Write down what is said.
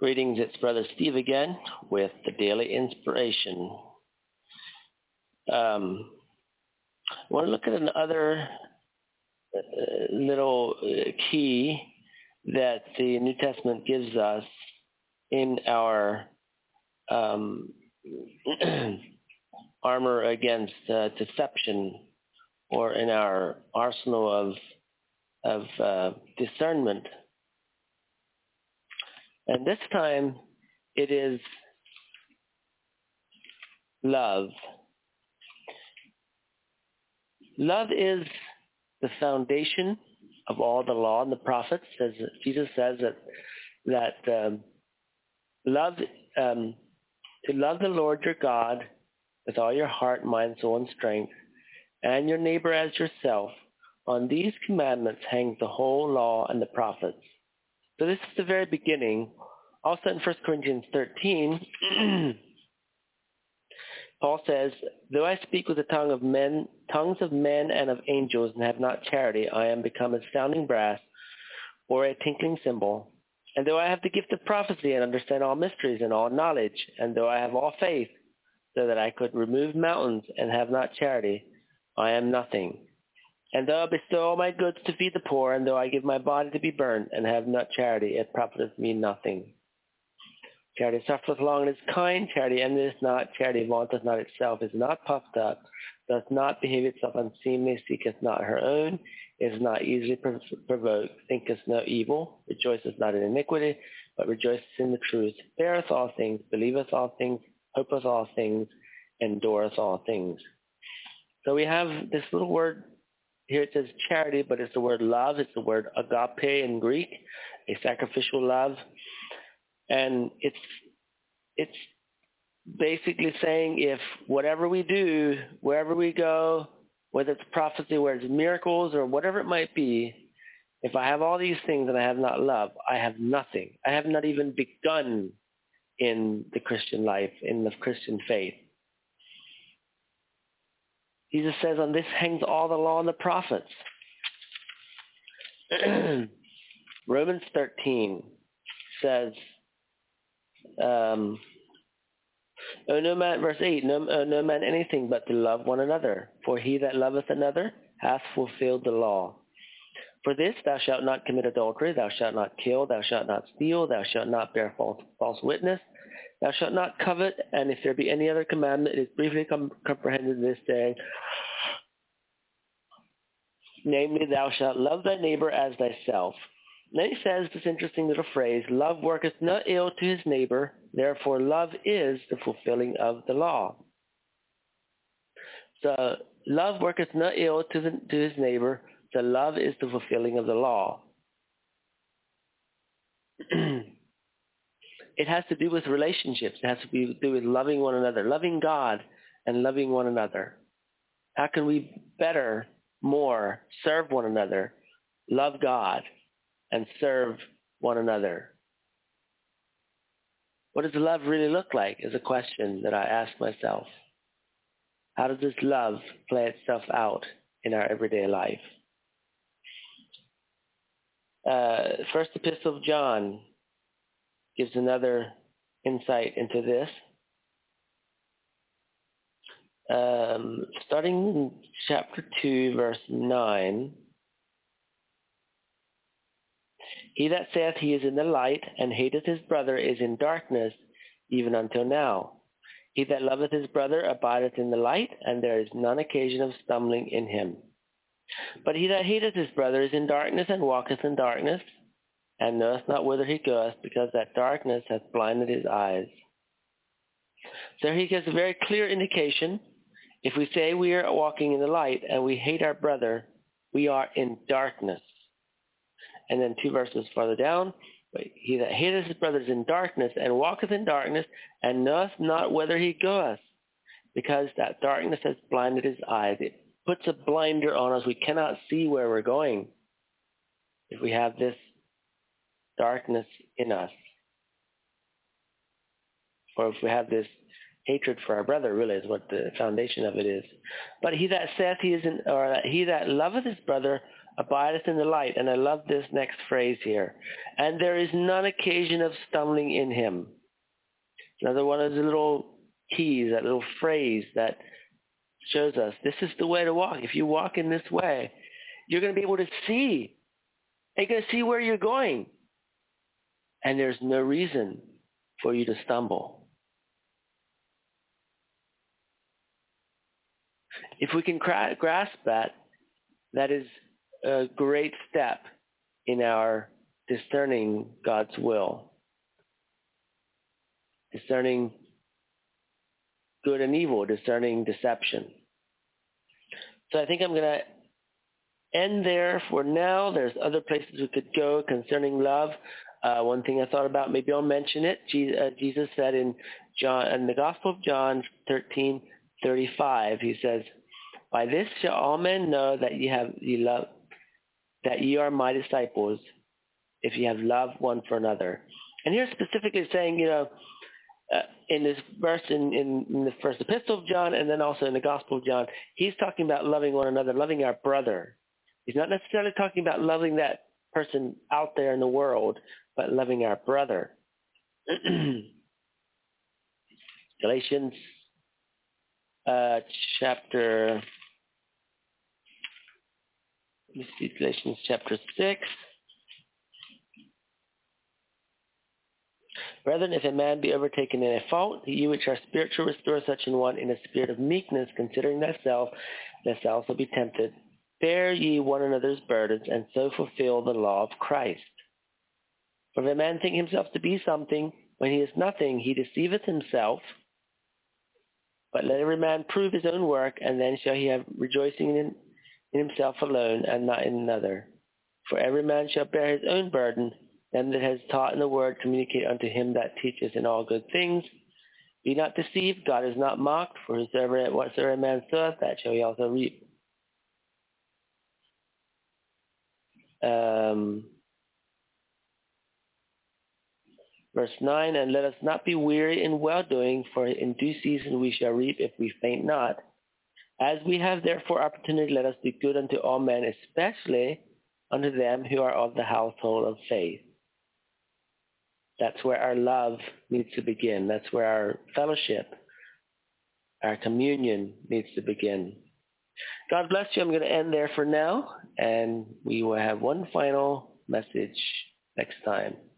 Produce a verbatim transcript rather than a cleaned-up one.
Greetings, it's Brother Steve again with the Daily Inspiration. Um, I want to look at another uh, little uh, key that the New Testament gives us in our um, armor against uh, deception, or in our arsenal of of uh, discernment. And this time, it is love. Love is the foundation of all the law and the prophets. As Jesus says that that um, love um, to love the Lord your God with all your heart, mind, soul, and strength, and your neighbor as yourself. On these commandments hangs the whole law and the prophets. So this is the very beginning. Also in First Corinthians thirteen, Paul says, though I speak with the tongue of men, tongues of men and of angels, and have not charity, I am become a sounding brass or a tinkling cymbal. And though I have the gift of prophecy and understand all mysteries and all knowledge, and though I have all faith, so that I could remove mountains and have not charity, I am nothing. And though I bestow all my goods to feed the poor, and though I give my body to be burned and have not charity, it profiteth me nothing. Charity suffereth long and is kind. Charity envieth not. Charity vaunteth not itself, is not puffed up, doth not behave itself unseemly, seeketh not her own, is not easily provoked, thinketh no evil, rejoiceth not in iniquity, but rejoiceth in the truth, beareth all things, believeth all things, hopeth all things, endureth all things. So we have this little word here. It says charity, but it's the word love. It's the word agape in Greek, a sacrificial love. And it's it's basically saying if whatever we do, wherever we go, whether it's prophecy, whether it's miracles, or whatever it might be, if I have all these things and I have not love, I have nothing. I have not even begun in the Christian life, in the Christian faith. Jesus says, on this hangs all the law and the prophets. Romans thirteen says, um, oh, no man, verse eight, no, oh, no man anything but to love one another. For he that loveth another hath fulfilled the law. For this, thou shalt not commit adultery, thou shalt not kill, thou shalt not steal, thou shalt not bear false, false witness, thou shalt not covet, and if there be any other commandment, it is briefly com- comprehended in this saying, namely, thou shalt love thy neighbor as thyself. Then he says this interesting little phrase, love worketh no ill to his neighbor, therefore love is the fulfilling of the law. So love worketh no ill to, the, to his neighbor, so love is the fulfilling of the law. It has to do with relationships. It has to be, do with loving one another, loving God and loving one another. How can we better, more, serve one another, love God, and serve one another? What does love really look like is a question that I ask myself. How does this love play itself out in our everyday life? Uh, First Epistle of John gives another insight into this. Um, starting in chapter two, verse nine, he that saith he is in the light and hateth his brother is in darkness even until now. He that loveth his brother abideth in the light, and there is none occasion of stumbling in him. But he that hateth his brother is in darkness and walketh in darkness, and knoweth not whither he goeth, because that darkness hath blinded his eyes. So he gives a very clear indication. If we say we are walking in the light and we hate our brother, we are in darkness. And then two verses farther down, he that hateth his brother is in darkness and walketh in darkness, and knoweth not whither he goeth, because that darkness has blinded his eyes. It puts a blinder on us. We cannot see where we're going if we have this darkness in us, or if we have this hatred for our brother, really is what the foundation of it is. But he that saith he is in, or he that loveth his brother abideth in the light. And I love this next phrase here. And there is none occasion of stumbling in him. Another one of the little keys, that little phrase that shows us this is the way to walk. If you walk in this way, you're going to be able to see. You're going to see where you're going. And there's no reason for you to stumble. If we can cra- grasp that, that is a great step in our discerning God's will. Discerning good and evil, discerning deception. So I think I'm going to end there for now. There's other places we could go concerning love. Uh, one thing I thought about, maybe I'll mention it. Jesus, uh, Jesus said in John, in the Gospel of John thirteen thirty-five, he says, "By this shall all men know that ye have ye love, that ye are my disciples, if ye have love one for another." And here specifically saying, you know, uh, in this verse in, in, in the first epistle of John, and then also in the Gospel of John, he's talking about loving one another, loving our brother. He's not necessarily talking about loving that person out there in the world, but loving our brother. Galatians uh, chapter, let me see, Galatians chapter six. Brethren, if a man be overtaken in a fault, ye which are spiritual, restore such an one in a spirit of meekness, considering thyself, lest thou also be tempted. Bear ye one another's burdens, and so fulfill the law of Christ. For if a man think himself to be something, when he is nothing, he deceiveth himself. But let every man prove his own work, and then shall he have rejoicing in, in himself alone, and not in another. For every man shall bear his own burden. Them that has taught in the word communicate unto him that teacheth in all good things. Be not deceived, God is not mocked, for whosoever, whatsoever a man soweth, that shall he also reap. Um, verse nine, and let us not be weary in well-doing, for in due season we shall reap if we faint not. As we have therefore opportunity, let us do good unto all men, especially unto them who are of the household of faith. That's where our love needs to begin. That's where our fellowship, our communion needs to begin. God bless you. I'm going to end there for now, and we will have one final message next time.